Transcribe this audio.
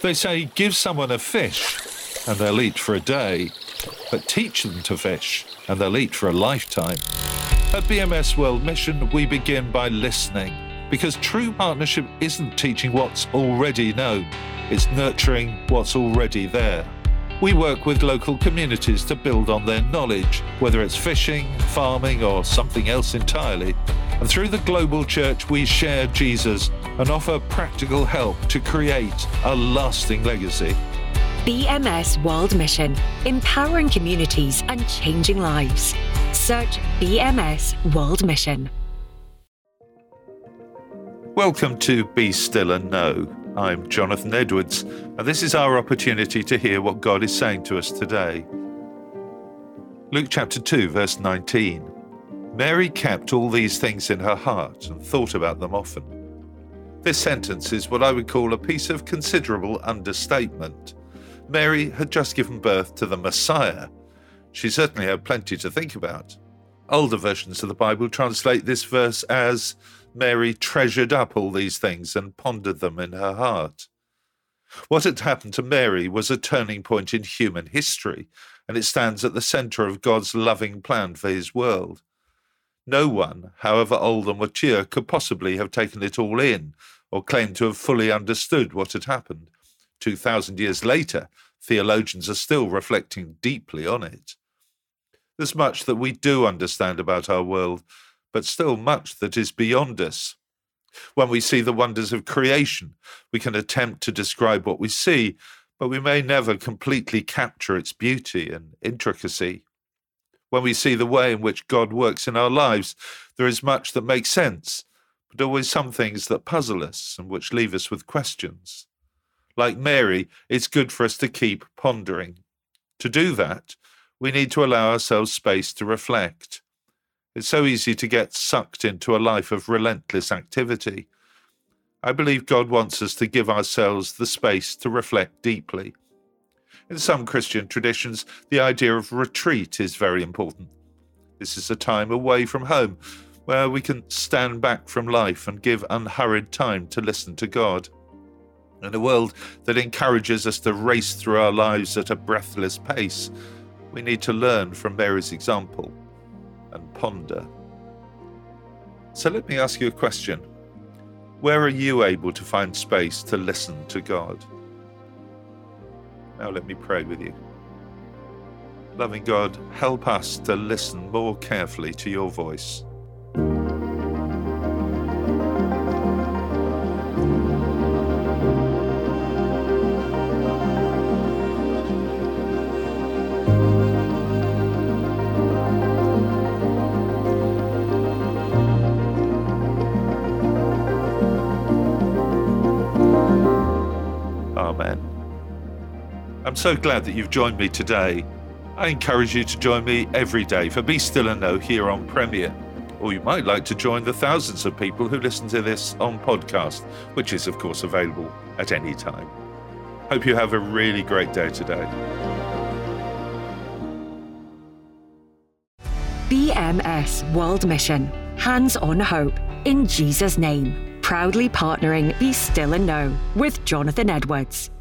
They say give someone a fish and they'll eat for a day, but teach them to fish and they'll eat for a lifetime. At BMS World Mission, we begin by listening, because true partnership isn't teaching what's already known, it's nurturing what's already there. We work with local communities to build on their knowledge, whether it's fishing, farming, or something else entirely. And through the global church, we share Jesus and offer practical help to create a lasting legacy. BMS World Mission, empowering communities and changing lives. Search BMS World Mission. Welcome to Be Still and Know. I'm Jonathan Edwards, and this is our opportunity to hear what God is saying to us today. Luke chapter 2, verse 19. Mary kept all these things in her heart and thought about them often. This sentence is what I would call a piece of considerable understatement. Mary had just given birth to the Messiah. She certainly had plenty to think about. Older versions of the Bible translate this verse as Mary treasured up all these things and pondered them in her heart. What had happened to Mary was a turning point in human history, and it stands at the centre of God's loving plan for his world. No one, however old and mature, could possibly have taken it all in or claimed to have fully understood what had happened. 2,000 years later, theologians are still reflecting deeply on it. There's much that we do understand about our world, but still much that is beyond us. When we see the wonders of creation, we can attempt to describe what we see, but we may never completely capture its beauty and intricacy. When we see the way in which God works in our lives, there is much that makes sense, but always some things that puzzle us and which leave us with questions. Like Mary, it's good for us to keep pondering. To do that, we need to allow ourselves space to reflect. It's so easy to get sucked into a life of relentless activity. I believe God wants us to give ourselves the space to reflect deeply. In some Christian traditions, the idea of retreat is very important. This is a time away from home, where we can stand back from life and give unhurried time to listen to God. In a world that encourages us to race through our lives at a breathless pace, we need to learn from Mary's example and ponder. So let me ask you a question. Where are you able to find space to listen to God? Now let me pray with you. Loving God, help us to listen more carefully to your voice. Amen. I'm so glad that you've joined me today. I encourage you to join me every day for Be Still and Know here on Premier. Or you might like to join the thousands of people who listen to this on podcast, which is of course available at any time. Hope you have a really great day today. BMS World Mission, hands-on hope in Jesus' name. Proudly partnering Be Still and Know with Jonathan Edwards.